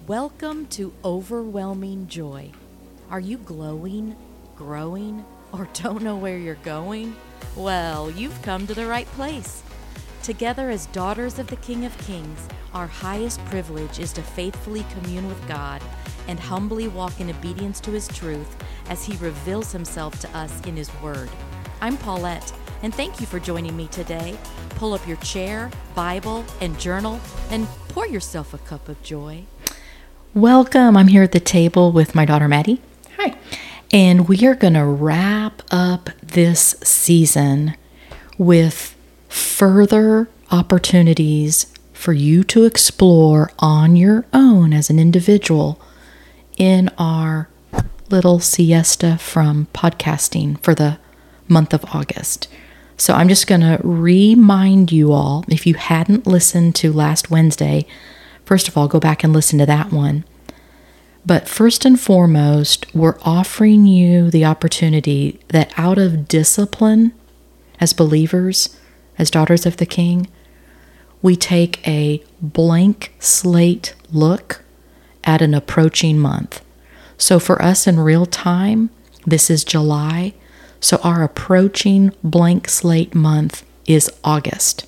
Welcome to Overwhelming Joy. Are you glowing, growing, or don't know where you're going? Well, you've come to the right place. Together as daughters of the King of Kings, our highest privilege is to faithfully commune with God and humbly walk in obedience to His truth as He reveals Himself to us in His Word. I'm Paulette, and thank you for joining me today. Pull up your chair, Bible, and journal, and pour yourself a cup of joy. Welcome. I'm here at the table with my daughter, Maddie. Hi. And we are going to wrap up this season with further opportunities for you to explore on your own as an individual in our little siesta from podcasting for the month of August. So I'm just going to remind you all, if you hadn't listened to last Wednesday, first of all, go back and listen to that one. But first and foremost, we're offering you the opportunity that out of discipline as believers, as daughters of the King, we take a blank slate look at an approaching month. So for us in real time, this is July. So our approaching blank slate month is August.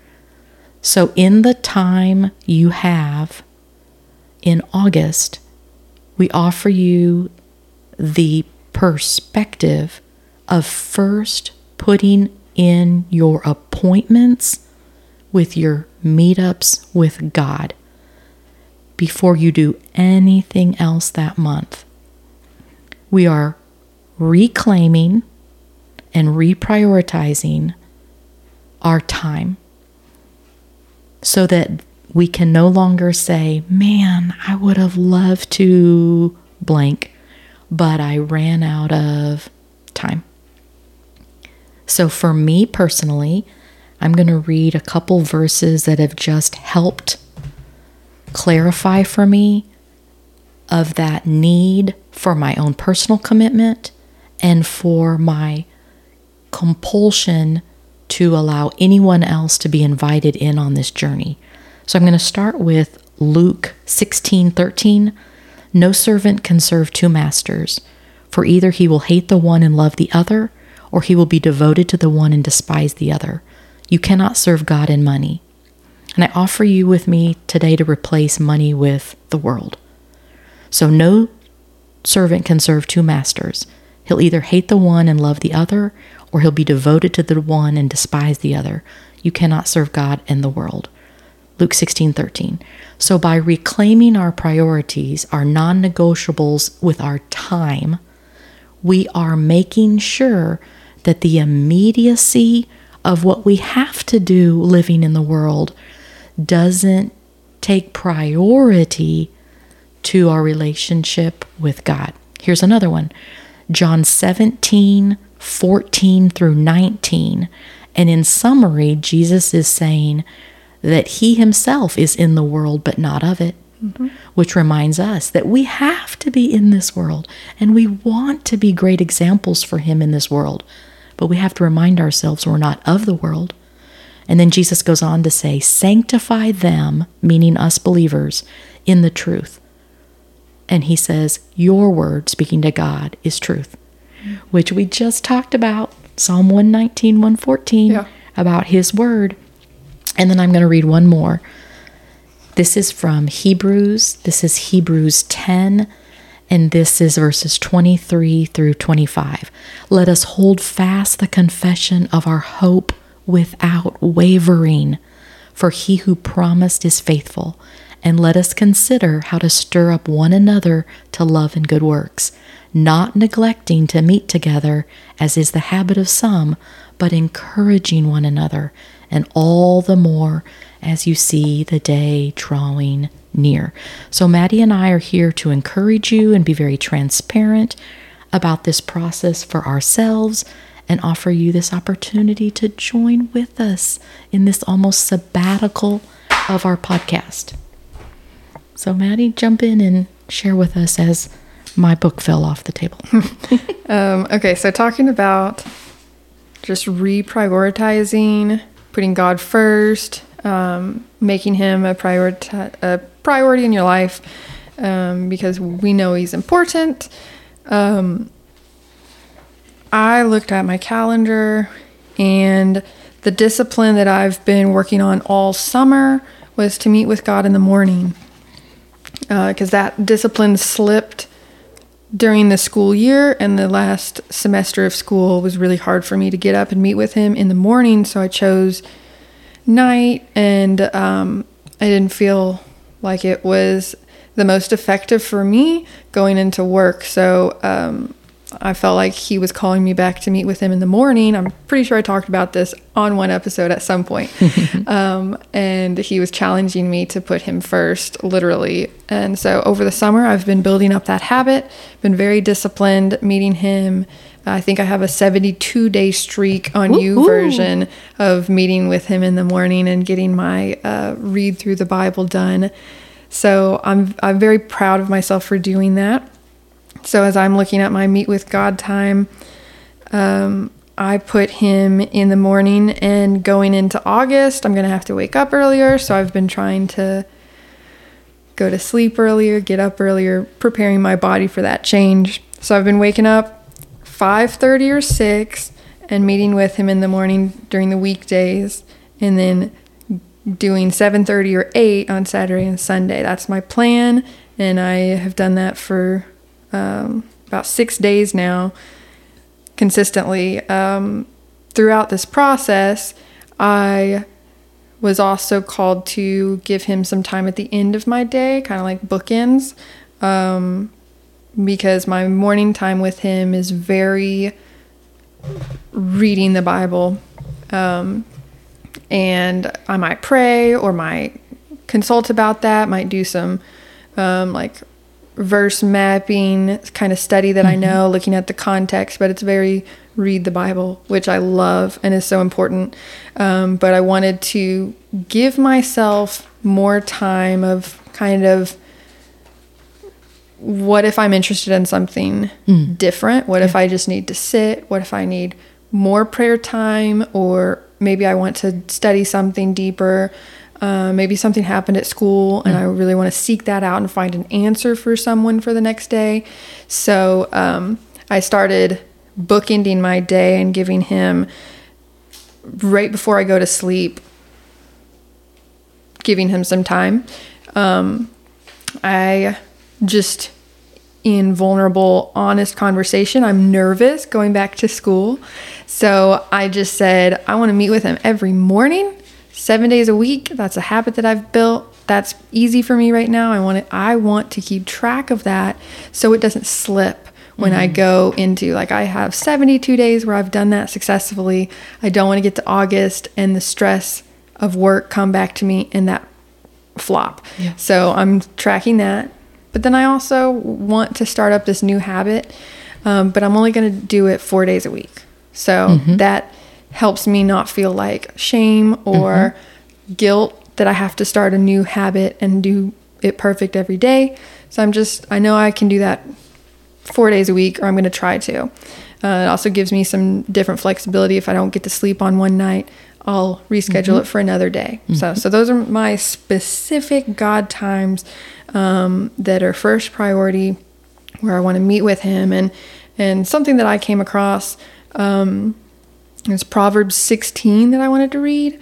So in the time you have in August, we offer you the perspective of first putting in your appointments with your meetups with God before you do anything else that month. We are reclaiming and reprioritizing our time so that we can no longer say, man, I would have loved to blank, but I ran out of time. So for me personally, I'm going to read a couple verses that have just helped clarify for me of that need for my own personal commitment and for my compulsion to allow anyone else to be invited in on this journey. So I'm going to start with Luke 16:13. No servant can serve two masters, for either he will hate the one and love the other, or he will be devoted to the one and despise the other. You cannot serve God and money. And I offer you with me today to replace money with the world. So no servant can serve two masters. He'll either hate the one and love the other, or he'll be devoted to the one and despise the other. You cannot serve God and the world. Luke 16:13. So by reclaiming our priorities, our non-negotiables with our time, we are making sure that the immediacy of what we have to do living in the world doesn't take priority to our relationship with God. Here's another one. John 17:14 through 19. And in summary, Jesus is saying that He Himself is in the world, but not of it, which reminds us that we have to be in this world, and we want to be great examples for Him in this world, but we have to remind ourselves we're not of the world. And then Jesus goes on to say, sanctify them, meaning us believers, in the truth. And He says, your word, speaking to God, is truth, which we just talked about, Psalm 119, 114, about His word. And then I'm going to read one more. This is from Hebrews. This is Hebrews 10, and this is verses 23 through 25. Let us hold fast the confession of our hope without wavering, for He who promised is faithful. And let us consider how to stir up one another to love and good works, not neglecting to meet together, as is the habit of some, but encouraging one another, and all the more as you see the day drawing near. So Maddie and I are here to encourage you and be very transparent about this process for ourselves and offer you this opportunity to join with us in this almost sabbatical of our podcast. So Maddie, jump in and share with us as my book fell off the table. Okay, so talking about just reprioritizing, putting God first, making Him a priority in your life. because we know he's important. I looked at my calendar, and the discipline that I've been working on all summer was to meet with God in the morning, because that discipline slipped during the school year, and the last semester of school was really hard for me to get up and meet with him in the morning, so I chose night, and I didn't feel like it was the most effective for me going into work. So I felt like he was calling me back to meet with him in the morning. I'm pretty sure I talked about this on one episode at some point. And he was challenging me to put him first, literally. And so over the summer, I've been building up that habit, been very disciplined, meeting him. I think I have a 72-day streak on YouVersion of meeting with him in the morning and getting my read through the Bible done. So I'm very proud of myself for doing that. So as I'm looking at my meet with God time, I put him in the morning, and going into August, I'm going to have to wake up earlier. So I've been trying to go to sleep earlier, get up earlier, preparing my body for that change. So I've been waking up 5:30 or 6 and meeting with him in the morning during the weekdays, and then doing 7:30 or 8 on Saturday and Sunday. That's my plan, and I have done that for about 6 days now, consistently. Throughout this process, I was also called to give him some time at the end of my day, kind of like bookends, because my morning time with him is very reading the Bible, and I might pray or might consult about that, might do some like verse mapping kind of study that I know, looking at the context, but it's very read the Bible, which I love and is so important. But I wanted to give myself more time of kind of, what if I'm interested in something different? What if I just need to sit? What if I need more prayer time? Or maybe I want to study something deeper. Maybe something happened at school and I really want to seek that out and find an answer for someone for the next day. So I started bookending my day and giving him, right before I go to sleep, giving him some time. I just, in vulnerable, honest conversation, I'm nervous going back to school. So I just said, I want to meet with him every morning, 7 days a week. That's a habit that I've built. That's easy for me right now. I want to keep track of that so it doesn't slip when I go into, like, I have 72 days where I've done that successfully. I don't want to get to August and the stress of work come back to me and that flop. Yeah. So I'm tracking that. But then I also want to start up this new habit, but I'm only going to do it 4 days a week. So that helps me not feel like shame or guilt that I have to start a new habit and do it perfect every day. So I know I can do that 4 days a week, or I'm going to try to. It also gives me some different flexibility. If I don't get to sleep on one night, I'll reschedule it for another day. So those are my specific God times that are first priority, where I want to meet with him. And something that I came across is Proverbs 16 that I wanted to read.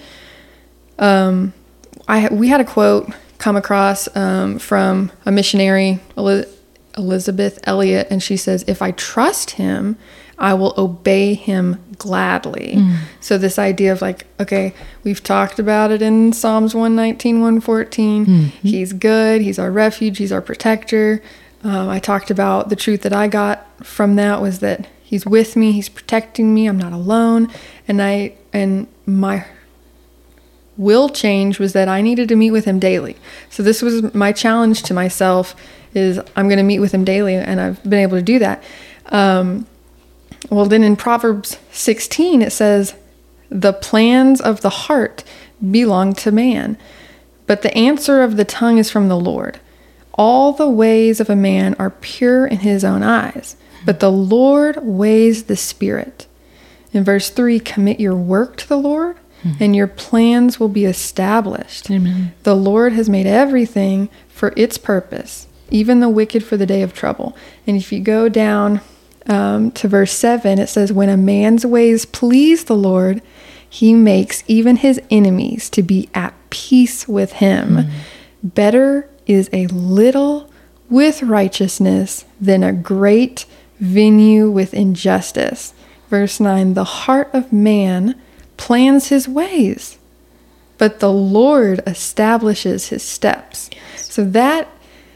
We had a quote come across from a missionary, Elizabeth Elliot, and she says, "If I trust him, I will obey him gladly." So this idea of, like, okay, we've talked about it in Psalms 119, 114. He's good. He's our refuge. He's our protector. I talked about the truth that I got from that was that he's with me. He's protecting me. I'm not alone. And my will change was that I needed to meet with him daily. So this was my challenge to myself, is I'm going to meet with him daily, and I've been able to do that. Well, then in Proverbs 16, it says, "The plans of the heart belong to man, but the answer of the tongue is from the Lord. All the ways of a man are pure in his own eyes, but the Lord weighs the spirit." In verse 3, "Commit your work to the Lord, and your plans will be established." Amen. The Lord has made everything for its purpose, even the wicked for the day of trouble. And if you go down to verse 7, it says, when a man's ways please the Lord, he makes even his enemies to be at peace with him. Better is a little with righteousness than a great venue with injustice. Verse 9, the heart of man plans his ways, but the Lord establishes his steps. So that,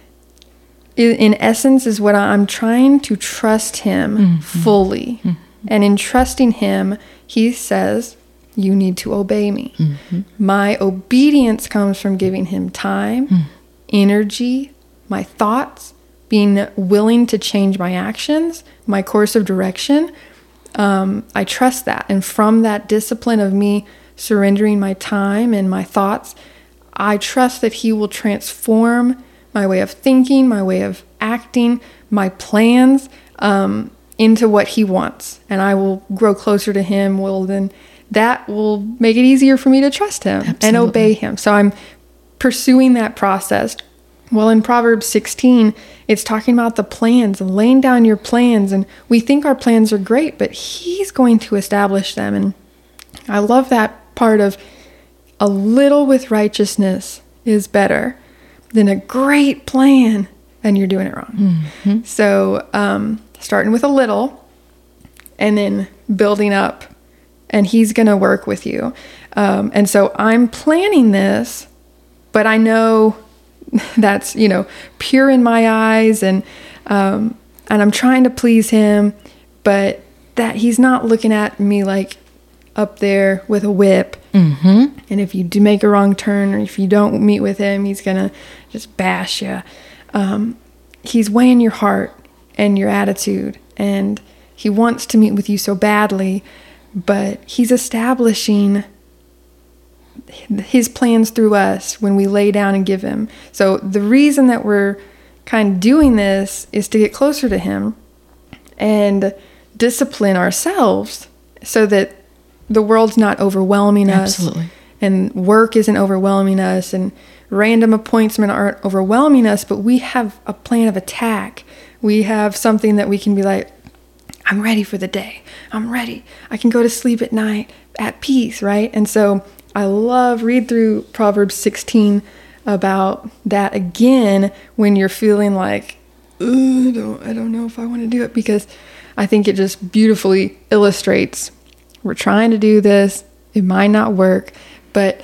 in essence, is what I'm trying to trust him fully. And in trusting him, he says, you need to obey me. My obedience comes from giving him time, energy, my thoughts, being willing to change my actions, my course of direction. I trust that. And from that discipline of me surrendering my time and my thoughts, I trust that he will transform my way of thinking, my way of acting, my plans into what he wants. And I will grow closer to him. Well, then that will make it easier for me to trust him and obey him. So I'm pursuing that process. Well, in Proverbs 16, it's talking about the plans and laying down your plans. And we think our plans are great, but he's going to establish them. And I love that part of a little with righteousness is better than a great plan and you're doing it wrong. So starting with a little and then building up, and he's going to work with you. And so I'm planning this, but I know that's, pure in my eyes, and I'm trying to please him, but that he's not looking at me like up there with a whip. And if you do make a wrong turn, or if you don't meet with him, he's gonna just bash you. He's weighing your heart and your attitude, and he wants to meet with you so badly, but he's establishing his plans through us when we lay down and give him. So the reason that we're kind of doing this is to get closer to him and discipline ourselves so that the world's not overwhelming us. Absolutely. And work isn't overwhelming us, and random appointments aren't overwhelming us, but we have a plan of attack. We have something that we can be like, I'm ready for the day. I'm ready. I can go to sleep at night at peace, right? And so I read through Proverbs 16 about that again when you're feeling like, I don't know if I want to do it, because I think it just beautifully illustrates we're trying to do this. It might not work, but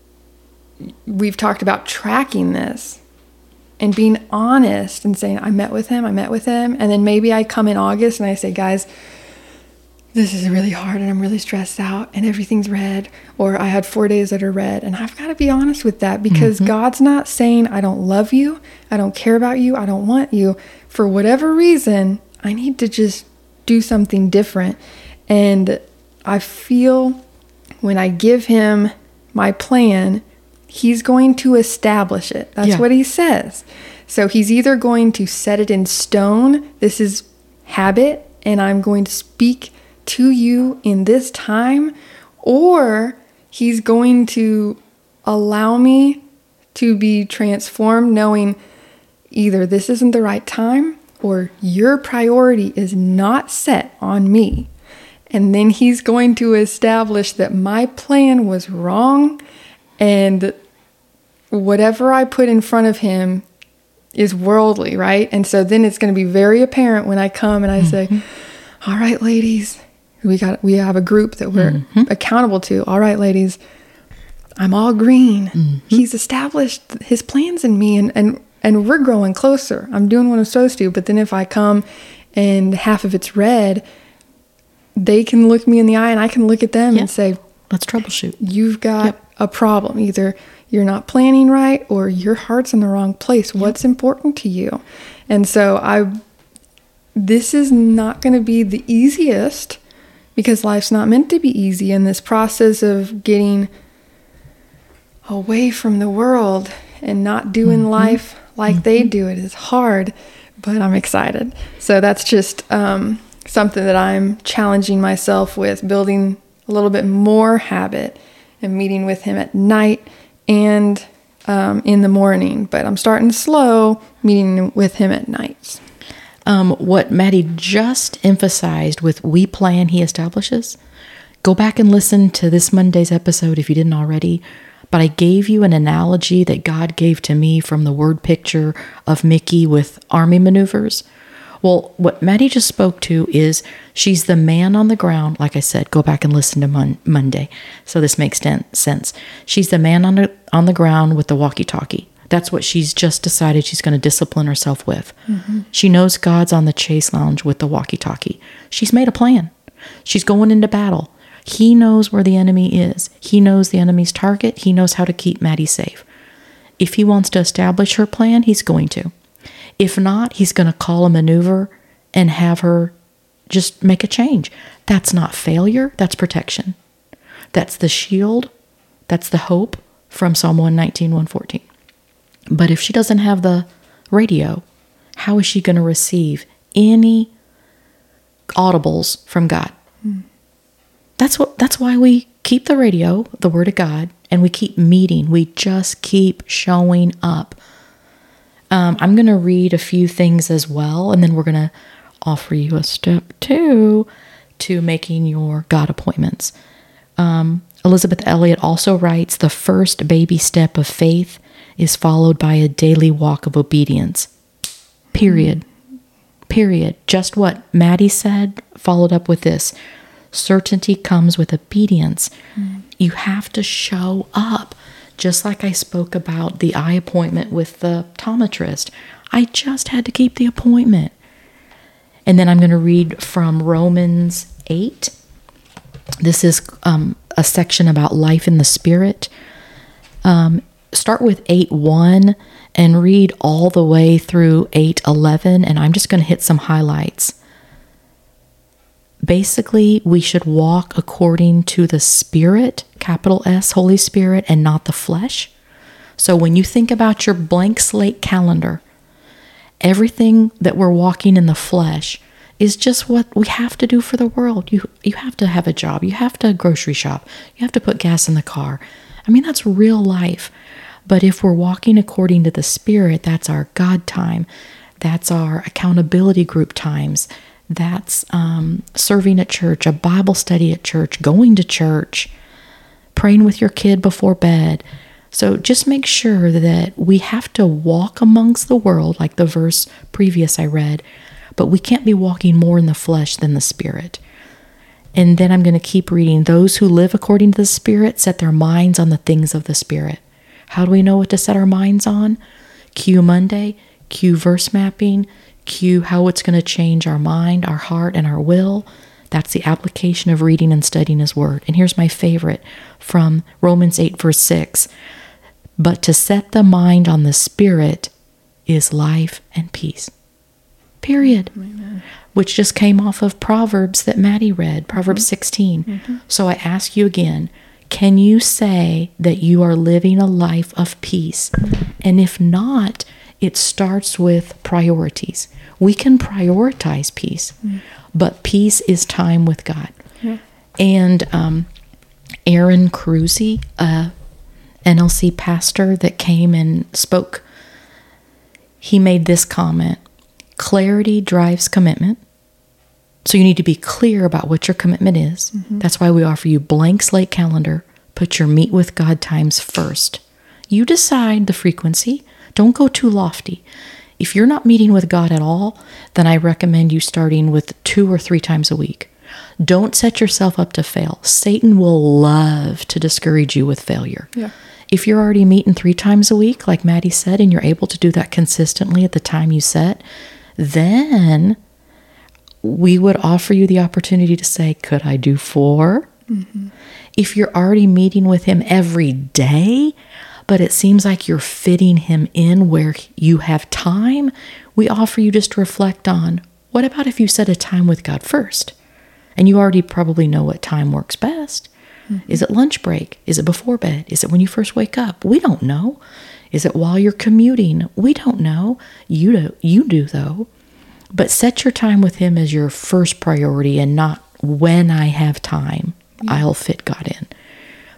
we've talked about tracking this and being honest and saying, I met with him. And then maybe I come in August and I say, guys, this is really hard and I'm really stressed out and everything's red, or I had 4 days that are red. And I've got to be honest with that, because God's not saying I don't love you, I don't care about you, I don't want you. For whatever reason, I need to just do something different. And I feel when I give him my plan, he's going to establish it. That's what he says. So he's either going to set it in stone, this is habit, and I'm going to speak to you in this time, or he's going to allow me to be transformed, knowing either this isn't the right time or your priority is not set on me. And then he's going to establish that my plan was wrong, and whatever I put in front of him is worldly, right? And so then it's going to be very apparent when I come and I say, all right, ladies, we have a group that we're accountable to. All right, ladies, I'm all green. He's established his plans in me, and we're growing closer. I'm doing what I'm supposed to. But then if I come and half of it's red, they can look me in the eye and I can look at them and say, let's troubleshoot. You've got a problem. Either you're not planning right or your heart's in the wrong place. What's important to you? And so this is not going to be the easiest, because life's not meant to be easy. And this process of getting away from the world and not doing life like they do it is hard, but I'm excited. So that's just something that I'm challenging myself with, building a little bit more habit and meeting with him at night and in the morning, but I'm starting slow, meeting with him at nights. What Maddie just emphasized with we plan, he establishes. Go back and listen to this Monday's episode if you didn't already. But I gave you an analogy that God gave to me from the word picture of Mickey with army maneuvers. Well, what Maddie just spoke to is she's the man on the ground. Like I said, go back and listen to Monday. So this makes sense. She's the man on the ground with the walkie-talkie. That's what she's just decided she's going to discipline herself with. Mm-hmm. She knows God's on the chase lounge with the walkie-talkie. She's made a plan. She's going into battle. He knows where the enemy is. He knows the enemy's target. He knows how to keep Maddie safe. If he wants to establish her plan, he's going to. If not, he's going to call a maneuver and have her just make a change. That's not failure. That's protection. That's the shield. That's the hope from Psalm 119, 114. But if she doesn't have the radio, how is she going to receive any audibles from God? That's why we keep the radio, the Word of God, and we keep meeting. We just keep showing up. I'm going to read a few things as well, and then we're going to offer you a step 2 to making your God appointments. Elizabeth Elliot also writes, the first baby step of faith is followed by a daily walk of obedience. Period. Just what Maddie said, followed up with this. Certainty comes with obedience. You have to show up. Just like I spoke about the eye appointment with the optometrist. I just had to keep the appointment. And then I'm going to read from Romans 8. This is a section about life in the Spirit. Start with 8:1 and read all the way through 8:11, and I'm just going to hit some highlights. Basically, we should walk according to the Spirit, capital S, Holy Spirit, and not the flesh. So when you think about your blank slate calendar, everything that we're walking in the flesh is just what we have to do for the world. You have to have a job. You have to grocery shop. You have to put gas in the car. I mean, that's real life. But if we're walking according to the Spirit, that's our God time. That's our accountability group times. That's serving at church, a Bible study at church, going to church, praying with your kid before bed. So just make sure that we have to walk amongst the world, like the verse previous I read, but we can't be walking more in the flesh than the Spirit. And then I'm going to keep reading. Those who live according to the Spirit set their minds on the things of the Spirit. How do we know what to set our minds on? Cue Monday, cue verse mapping, cue how it's going to change our mind, our heart, and our will. That's the application of reading and studying His Word. And here's my favorite from Romans 8, verse 6. But to set the mind on the Spirit is life and peace. Period. Amen. Which just came off of Proverbs that Maddie read, Proverbs 16. Mm-hmm. So I ask you again, can you say that you are living a life of peace? Mm-hmm. And if not, it starts with priorities. We can prioritize peace, but peace is time with God. Yeah. And Aaron Cruzy, NLC pastor that came and spoke, he made this comment: clarity drives commitment. So you need to be clear about what your commitment is. Mm-hmm. That's why we offer you blank slate calendar. Put your meet with God times first. You decide the frequency. Don't go too lofty. If you're not meeting with God at all, then I recommend you starting with 2 or 3 times a week. Don't set yourself up to fail. Satan will love to discourage you with failure. Yeah. If you're already meeting 3 times a week, like Maddie said, and you're able to do that consistently at the time you set, then we would offer you the opportunity to say, could I do 4? Mm-hmm. If you're already meeting with Him every day, but it seems like you're fitting Him in where you have time, we offer you just to reflect on, what about if you set a time with God first? And you already probably know what time works best. Mm-hmm. Is it lunch break? Is it before bed? Is it when you first wake up? We don't know. Is it while you're commuting? We don't know. You do though. But set your time with Him as your first priority and not when I have time, I'll fit God in. But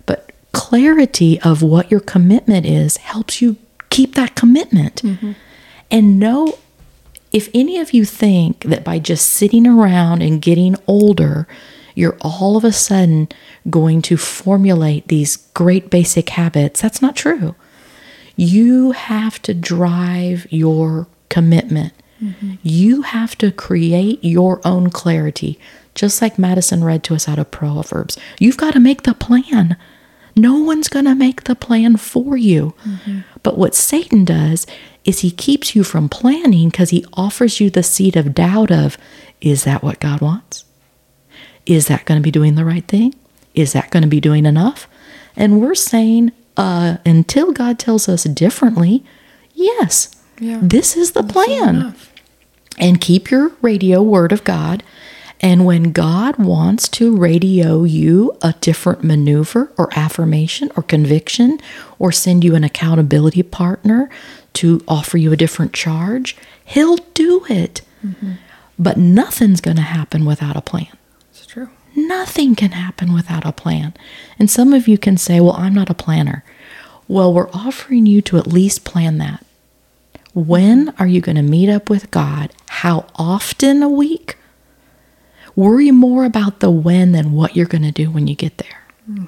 clarity of what your commitment is helps you keep that commitment. And know, if any of you think that by just sitting around and getting older, you're all of a sudden going to formulate these great basic habits, that's not true. You have to drive your commitment. You have to create your own clarity. Just like Madison read to us out of Proverbs. You've got to make the plan. No one's going to make the plan for you. But what Satan does is he keeps you from planning because he offers you the seed of doubt of, is that what God wants? Is that going to be doing the right thing? Is that going to be doing enough? And we're saying, until God tells us differently, yes, this is the plan. And keep your radio word of God. And when God wants to radio you a different maneuver or affirmation or conviction or send you an accountability partner to offer you a different charge, he'll do it. But nothing's going to happen without a plan. It's true. Nothing can happen without a plan. And some of you can say, well, I'm not a planner. Well, we're offering you to at least plan that. When are you going to meet up with God? How often a week? Worry more about the when than what you're going to do when you get there.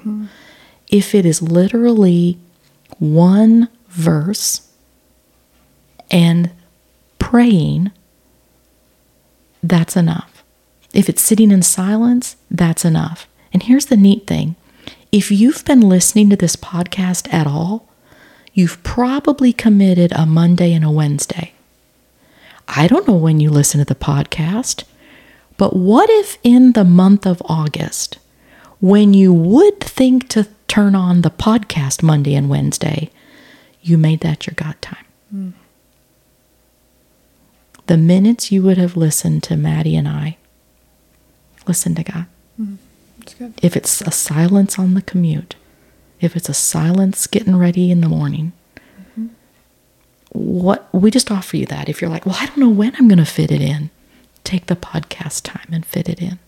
If it is literally one verse and praying, that's enough. If it's sitting in silence, that's enough. And here's the neat thing. If you've been listening to this podcast at all, you've probably committed a Monday and a Wednesday. I don't know when you listen to the podcast, but what if in the month of August, when you would think to turn on the podcast Monday and Wednesday, you made that your God time? The minutes you would have listened to Maddie and I, listen to God. That's good. If it's a silence on the commute, if it's a silence getting ready in the morning, what we just offer you that. If you're like, well, I don't know when I'm going to fit it in, take the podcast time and fit it in.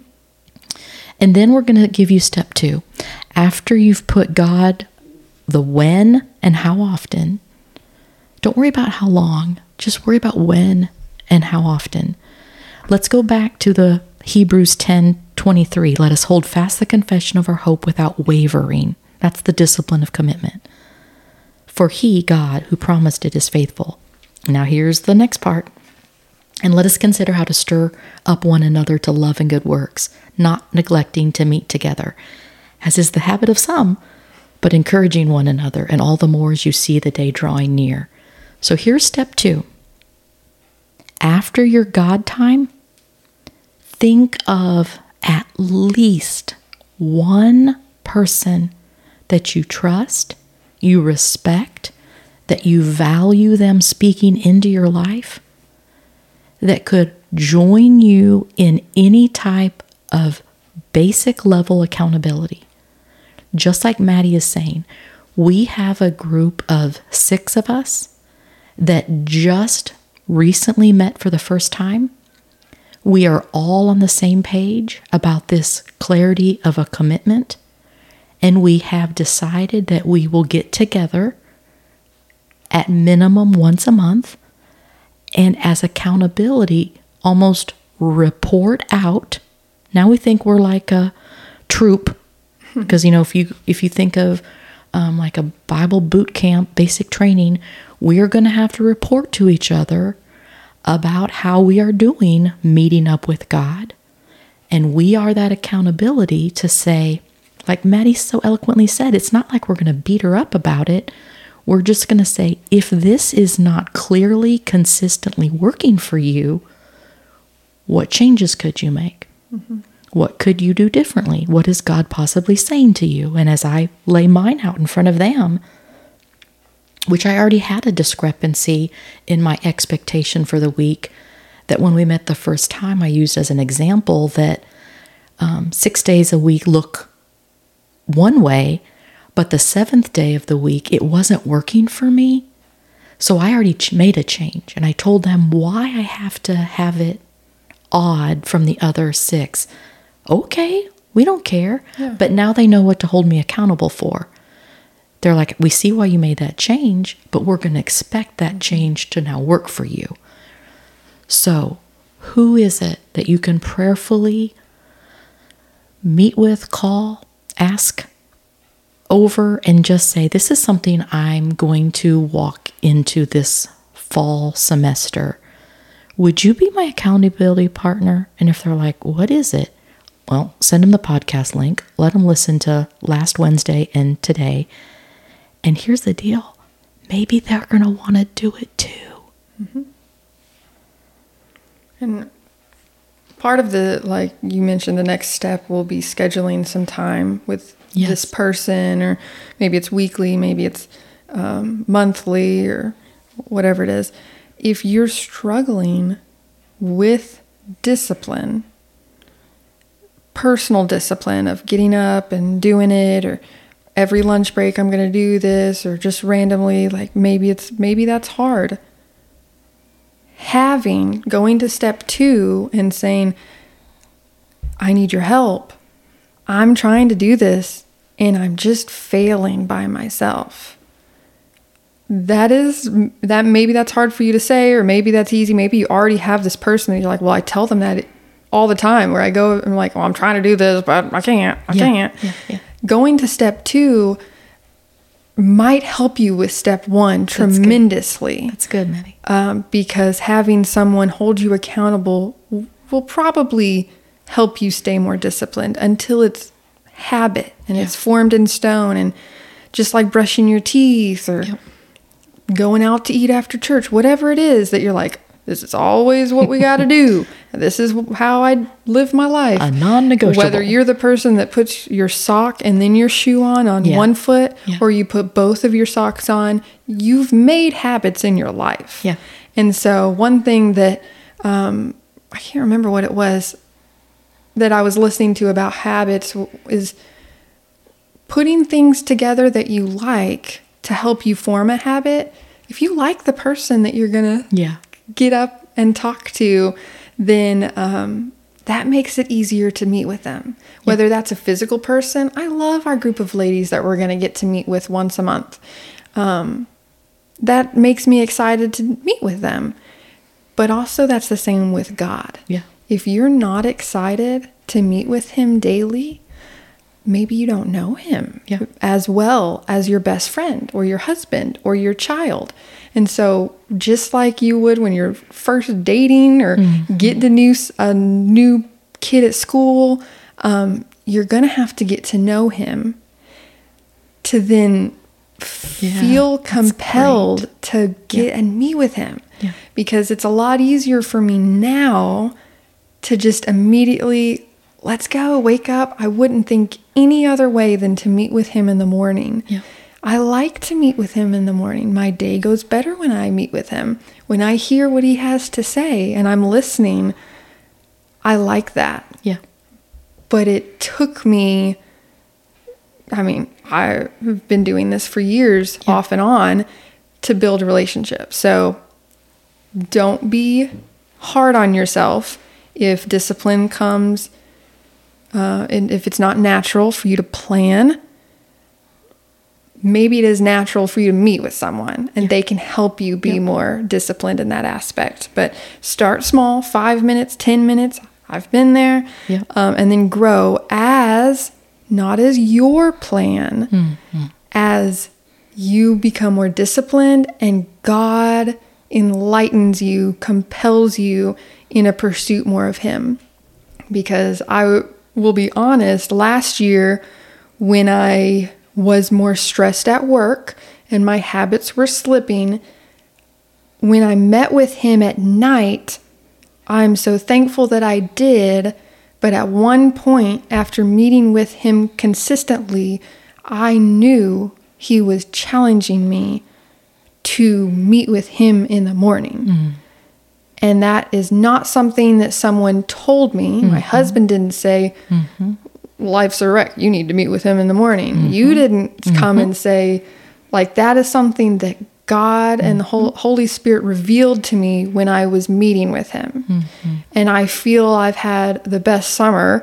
And then we're going to give you step 2. After you've put God, the when and how often, don't worry about how long, just worry about when and how often. Let's go back to the Hebrews 10:23. Let us hold fast the confession of our hope without wavering. That's the discipline of commitment. For he, God, who promised it, is faithful. Now here's the next part. And let us consider how to stir up one another to love and good works, not neglecting to meet together, as is the habit of some, but encouraging one another, and all the more as you see the day drawing near. So here's step 2. After your God time, think of at least one person that you trust, you respect, that you value them speaking into your life, that could join you in any type of basic level accountability. Just like Maddie is saying, we have a group of 6 of us that just recently met for the first time. We are all on the same page about this clarity of a commitment, and we have decided that we will get together at minimum once a month, and as accountability, almost report out. Now we think we're like a troop, because if you think of like a Bible boot camp, basic training, we are going to have to report to each other about how we are doing meeting up with God. And we are that accountability to say, like Maddie so eloquently said, it's not like we're going to beat her up about it. We're just going to say, if this is not clearly, consistently working for you, what changes could you make? What could you do differently? What is God possibly saying to you? And as I lay mine out in front of them, which I already had a discrepancy in my expectation for the week, that when we met the first time, I used as an example that 6 days a week look one way, but the 7th day of the week, it wasn't working for me. So I already made a change, and I told them why I have to have it odd from the other 6. Okay, We don't care. Yeah. But now they know what to hold me accountable for. They're like, we see why you made that change, but we're going to expect that change to now work for you. So, who is it that you can prayerfully meet with, call, ask over, and just say, this is something I'm going to walk into this fall semester. Would you be my accountability partner? And if they're like, what is it? Well, send them the podcast link. Let them listen to last Wednesday and today. And here's the deal. Maybe they're going to want to do it too. Mm-hmm. And part of the, like you mentioned, the next step will be scheduling some time with this person, or maybe it's weekly, maybe it's monthly, or whatever it is. If you're struggling with discipline, personal discipline of getting up and doing it, or every lunch break I'm going to do this, or just randomly, like maybe that's hard. Going to step 2 and saying, I need your help. I'm trying to do this and I'm just failing by myself. Maybe that's hard for you to say, or maybe that's easy. Maybe you already have this person that you're like, well, I tell them that all the time, where I go and I'm like, well, I'm trying to do this, but I can't. Yeah. Going to step 2 might help you with step 1 tremendously. That's good, Maddie. Because having someone hold you accountable will probably help you stay more disciplined until it's habit and it's formed in stone. And just like brushing your teeth, or going out to eat after church, whatever it is that you're like, this is always what we got to do. This is how I live my life. A non-negotiable. Whether you're the person that puts your sock and then your shoe on one foot, or you put both of your socks on, you've made habits in your life. Yeah. And so one thing that, I can't remember what it was that I was listening to about habits, is putting things together that you like to help you form a habit. If you like the person that you're going to get up and talk to, then that makes it easier to meet with them. Whether that's a physical person. I love our group of ladies that we're going to get to meet with once a month. That makes me excited to meet with them. But also that's the same with God. Yeah. If you're not excited to meet with him daily, maybe you don't know him as well as your best friend or your husband or your child. And so just like you would when you're first dating or getting a new kid at school, you're going to have to get to know him to then feel compelled to get and meet with him. Yeah. Because it's a lot easier for me now to just immediately, let's go, wake up. I wouldn't think any other way than to meet with him in the morning. Yeah. I like to meet with him in the morning. My day goes better when I meet with him. When I hear what he has to say and I'm listening, I like that. Yeah. But it took me, I've been doing this for years, off and on, to build relationships. So don't be hard on yourself if discipline comes, and if it's not natural for you to plan. Maybe it is natural for you to meet with someone and they can help you be more disciplined in that aspect. But start small, 5 minutes, 10 minutes. I've been there. Yeah. And then grow not as your plan, as you become more disciplined and God enlightens you, compels you in a pursuit more of him. Because I will be honest, last year when I was more stressed at work and my habits were slipping, when I met with him at night, I'm so thankful that I did. But at one point, after meeting with him consistently, I knew he was challenging me to meet with him in the morning. And that is not something that someone told me. My husband didn't say, life's a wreck, you need to meet with him in the morning. You didn't come and say, like, that is something that God and the Holy Spirit revealed to me when I was meeting with him. And I feel I've had the best summer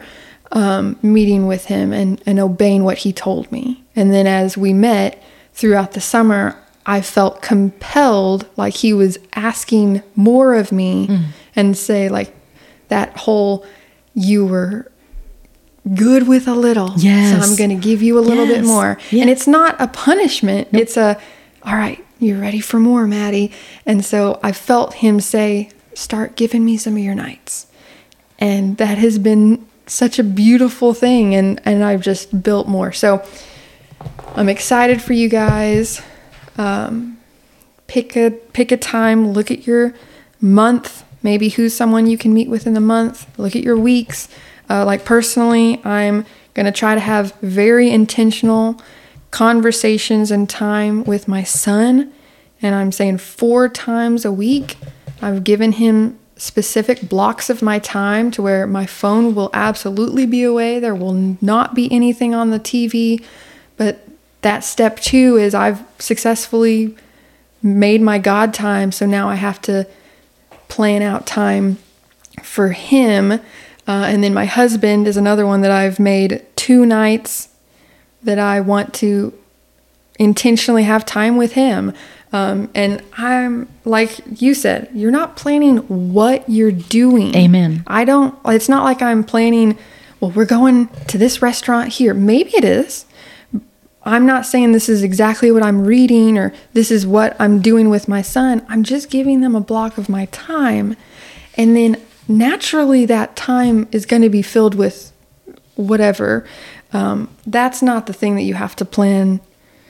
meeting with him and obeying what he told me. And then as we met throughout the summer, I felt compelled, like he was asking more of me and say like that whole, you were good with a little. Yes. So I'm going to give you a little bit more. Yeah. And it's not a punishment. Nope. It's a, all right, you're ready for more, Maddie. And so I felt him say, start giving me some of your nights. And that has been such a beautiful thing. And I've just built more. So I'm excited for you guys. Pick a time, look at your month, maybe who's someone you can meet with in the month, look at your weeks. Like personally, I'm going to try to have very intentional conversations and time with my son. And I'm saying 4 times a week. I've given him specific blocks of my time to where my phone will absolutely be away. There will not be anything on the TV. But that step 2 is I've successfully made my God time. So now I have to plan out time for him. And then my husband is another one that I've made 2 nights that I want to intentionally have time with him. And I'm, like you said, you're not planning what you're doing. Amen. It's not like I'm planning, well, we're going to this restaurant here. Maybe it is. I'm not saying this is exactly what I'm reading or this is what I'm doing with my son. I'm just giving them a block of my time. And then naturally that time is going to be filled with whatever. That's not the thing that you have to plan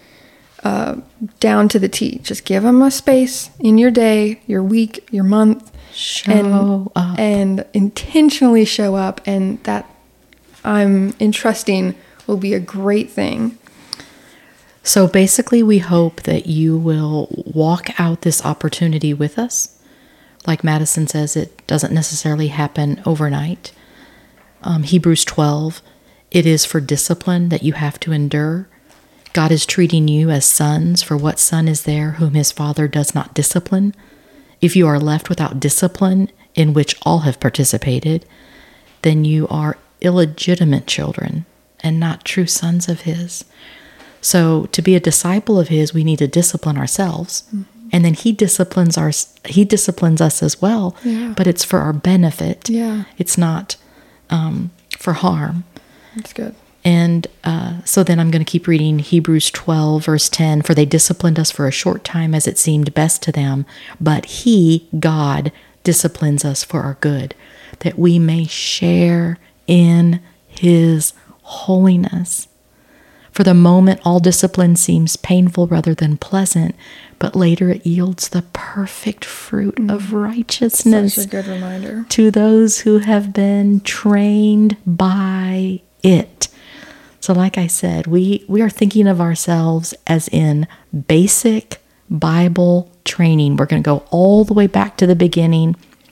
down to the T. Just give them a space in your day, your week, your month. Show up. And intentionally show up. And that I'm entrusting will be a great thing. So basically, we hope that you will walk out this opportunity with us. Like Madison says, it doesn't necessarily happen overnight. Hebrews 12, it is for discipline that you have to endure. God is treating you as sons, for what son is there whom his father does not discipline? If you are left without discipline, in which all have participated, then you are illegitimate children and not true sons of his. So to be a disciple of his, we need to discipline ourselves. Mm-hmm. And then he disciplines us as well, but it's for our benefit. Yeah. It's not for harm. That's good. And so then I'm going to keep reading Hebrews 12, verse 10. For they disciplined us for a short time as it seemed best to them, but he, God, disciplines us for our good, that we may share in his holiness. For the moment, all discipline seems painful rather than pleasant, but later it yields the perfect fruit of righteousness. Such a good reminder. To those who have been trained by it. So like I said, we are thinking of ourselves as in basic Bible training. We're going to go all the way back to the beginning,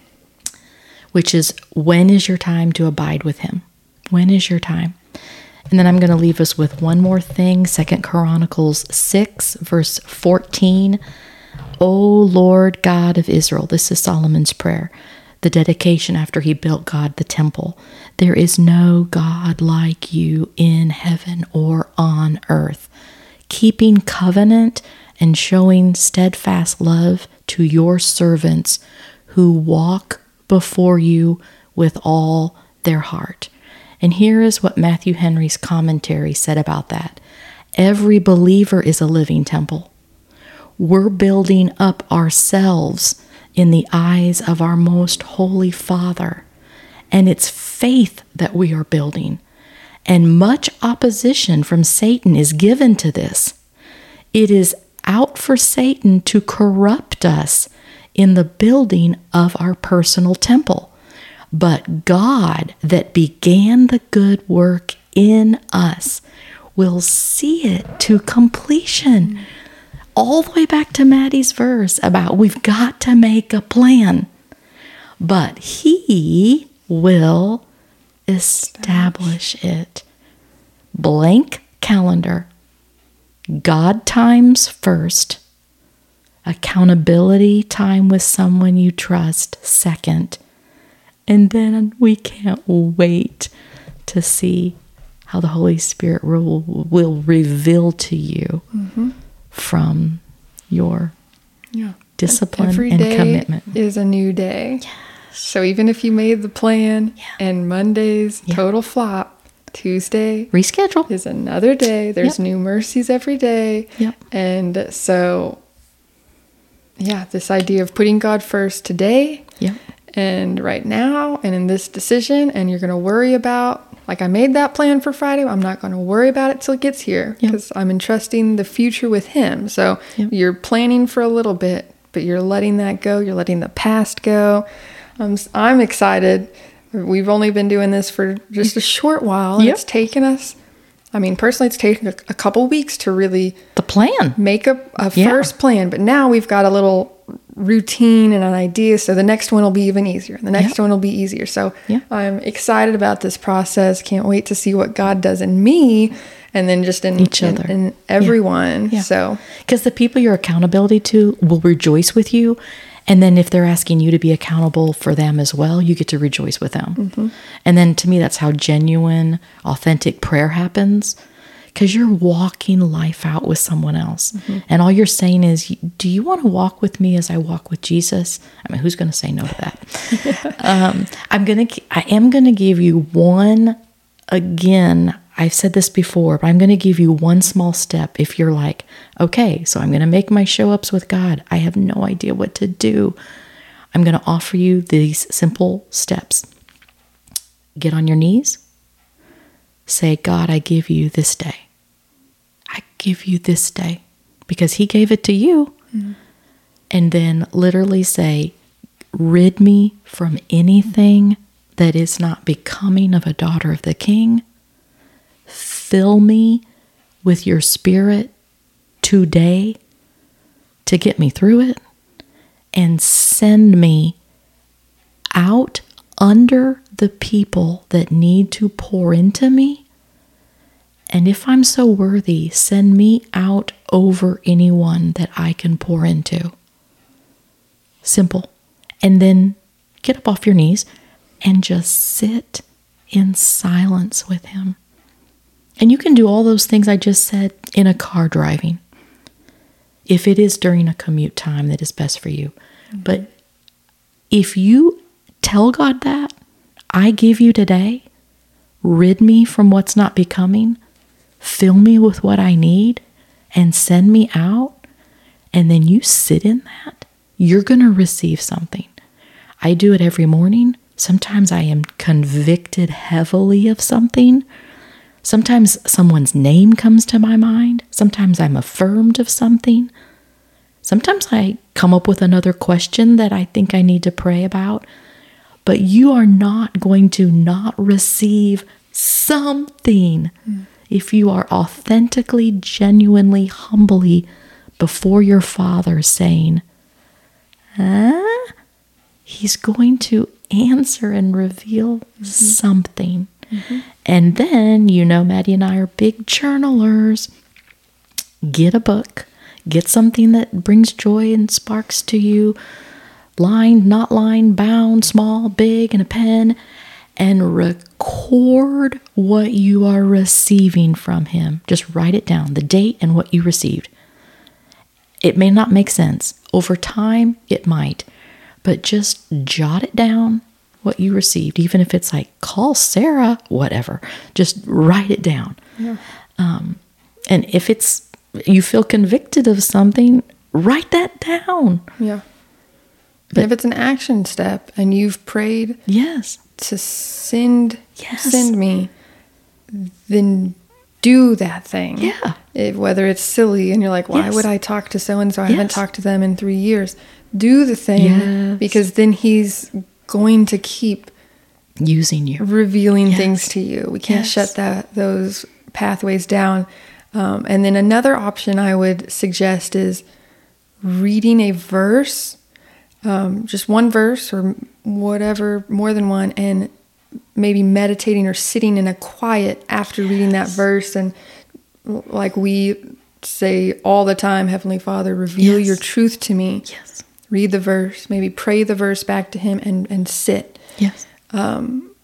which is, when is your time to abide with him? When is your time? And then I'm going to leave us with one more thing, 2 Chronicles 6, verse 14. O Lord God of Israel, this is Solomon's prayer, the dedication after he built God the temple. There is no God like you in heaven or on earth, keeping covenant and showing steadfast love to your servants who walk before you with all their heart. And here is what Matthew Henry's commentary said about that. Every believer is a living temple. We're building up ourselves in the eyes of our most holy Father. And it's faith that we are building. And much opposition from Satan is given to this. It is out for Satan to corrupt us in the building of our personal temple. But God that began the good work in us will see it to completion. All the way back to Maddie's verse about we've got to make a plan. But he will establish it. Blank calendar. God times first. Accountability time with someone you trust second. And then we can't wait to see how the Holy Spirit will reveal to you from your discipline Every and day commitment. is a new day. So even if you made the plan and Monday's total flop, Tuesday Reschedule. is another day. There's new mercies every day. Yep. And so, this idea of putting God first today Yep. and right now and in this decision, and you're going to worry about, like I made that plan for Friday, I'm not going to worry about it till it gets here because I'm entrusting the future with Him. So you're planning for a little bit, but you're letting that go. You're letting the past go. I'm excited. We've only been doing this for just a short while. And it's taken us, personally, it's taken a couple weeks to really The plan. make a first plan. But now we've got a little routine and an idea. So the next one will be even easier. The next one will be easier. So I'm excited about this process. Can't wait to see what God does in me and then just in each other, in everyone. So, because the people you're accountability to will rejoice with you. And then if they're asking you to be accountable for them as well, you get to rejoice with them. And then to me, that's how genuine, authentic prayer happens, because you're walking life out with someone else. And all you're saying is, do you want to walk with me as I walk with Jesus? Who's going to say no to that? I am going to give you one, again, I've said this before, but I'm going to give you one small step if you're like, okay, so I'm going to make my show ups with God. I have no idea what to do. I'm going to offer you these simple steps. Get on your knees. Say, God, I give you this day. I give you this day because He gave it to you. And then literally say, rid me from anything that is not becoming of a daughter of the King. Fill me with your Spirit today to get me through it, and send me out under the people that need to pour into me. And if I'm so worthy, send me out over anyone that I can pour into. Simple. And then get up off your knees and just sit in silence with Him. And you can do all those things I just said in a car driving, if it is during a commute time that is best for you. But if you tell God that, I give you today, rid me from what's not becoming, fill me with what I need, and send me out, and then you sit in that, you're going to receive something. I do it every morning. Sometimes I am convicted heavily of something. Sometimes someone's name comes to my mind. Sometimes I'm affirmed of something. Sometimes I come up with another question that I think I need to pray about. But you are not going to not receive something if you are authentically, genuinely, humbly before your Father saying, He's going to answer and reveal something. And then, Maddie and I are big journalers. Get a book. Get something that brings joy and sparks to you. Lined, not lined, bound, small, big, and a pen. And record what you are receiving from Him. Just write it down, the date and what you received. It may not make sense. Over time, it might. But just jot it down, what you received, even if it's like, call Sarah, whatever. Just write it down. And if it's, you feel convicted of something, write that down. But if it's an action step and you've prayed to send me, then do that thing. Whether it's silly and you're like, why would I talk to so-and-so? I haven't talked to them in 3 years. Do the thing because then He's going to keep using you, revealing things to you. We can't shut those pathways down. And then another option I would suggest is reading a verse, just one verse or whatever, more than one, and maybe meditating or sitting in a quiet after reading that verse. And like we say all the time, Heavenly Father, reveal your truth to me. Read the verse, maybe pray the verse back to Him and sit.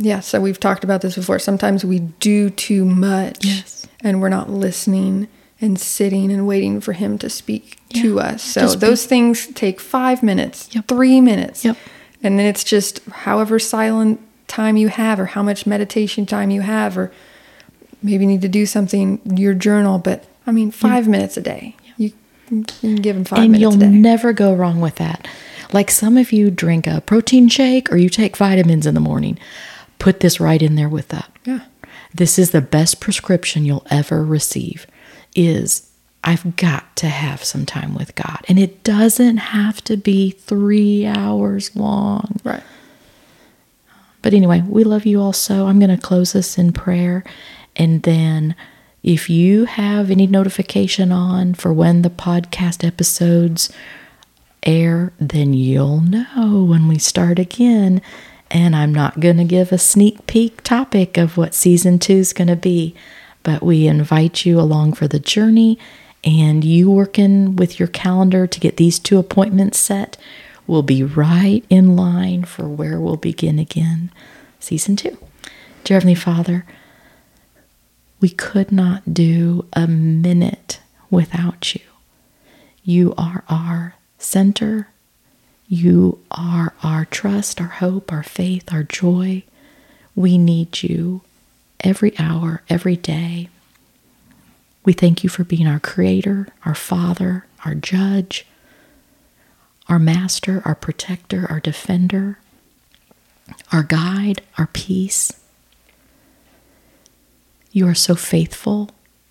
Yeah, so we've talked about this before. Sometimes we do too much. Yes. And we're not listening and sitting and waiting for him to speak to us. So Just those things take 5 minutes, Yep. 3 minutes. Yep. And then it's just however silent time you have, or how much meditation time you have, or maybe you need to do something, your journal. But 5 minutes a day. You can give him 5 And minutes you'll a day. never go wrong with that. Like some of you drink a protein shake or you take vitamins in the morning. Put this right in there with that. Yeah. This is the best prescription you'll ever receive, is I've got to have some time with God. And it doesn't have to be 3 hours long. Right. But anyway, we love you all so. I'm going to close this in prayer. And then if you have any notification on for when the podcast episodes air, then you'll know when we start again. And I'm not going to give a sneak peek topic of what season 2 is going to be, but we invite you along for the journey, and you working with your calendar to get these 2 appointments set will be right in line for where we'll begin again, season 2. Dear Heavenly Father, we could not do a minute without you. You are our center. You are our trust, our hope, our faith, our joy. We need you every hour, every day. We thank you for being our creator, our father, our judge, our master, our protector, our defender, our guide, our peace. You are so faithful.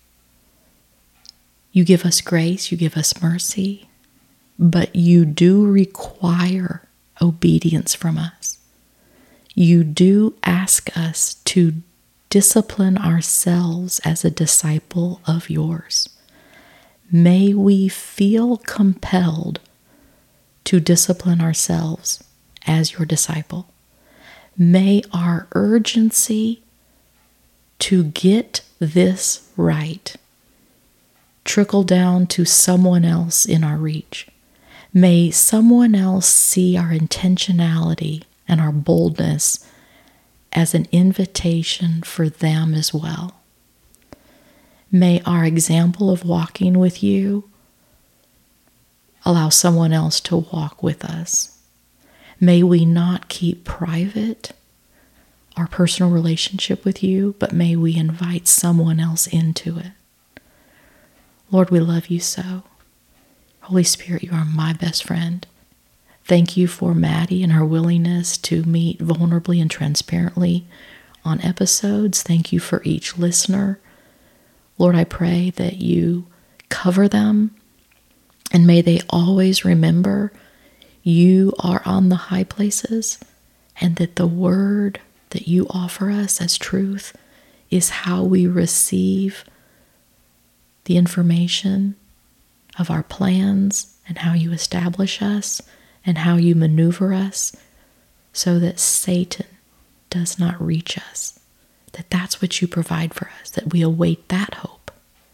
You give us grace, you give us mercy. But you do require obedience from us. You do ask us to discipline ourselves as a disciple of yours. May we feel compelled to discipline ourselves as your disciple. May our urgency to get this right trickle down to someone else in our reach. May someone else see our intentionality and our boldness as an invitation for them as well. May our example of walking with you allow someone else to walk with us. May we not keep private our personal relationship with you, but may we invite someone else into it. Lord, we love you so. Holy Spirit, you are my best friend. Thank you for Maddie and her willingness to meet vulnerably and transparently on episodes. Thank you for each listener. Lord, I pray that you cover them, and may they always remember you are on the high places, and that the word that you offer us as truth is how we receive the information of our plans and how you establish us and how you maneuver us so that Satan does not reach us. That's what you provide for us, that we await that hope.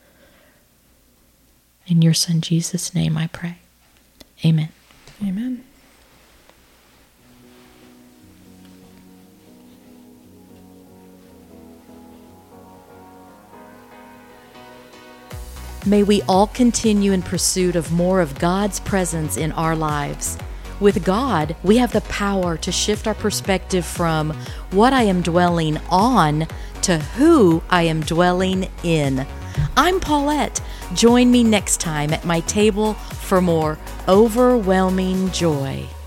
In your Son Jesus' name I pray. Amen. Amen. May we all continue in pursuit of more of God's presence in our lives. With God, we have the power to shift our perspective from what I am dwelling on to who I am dwelling in. I'm Paulette. Join me next time at my table for more overwhelming joy.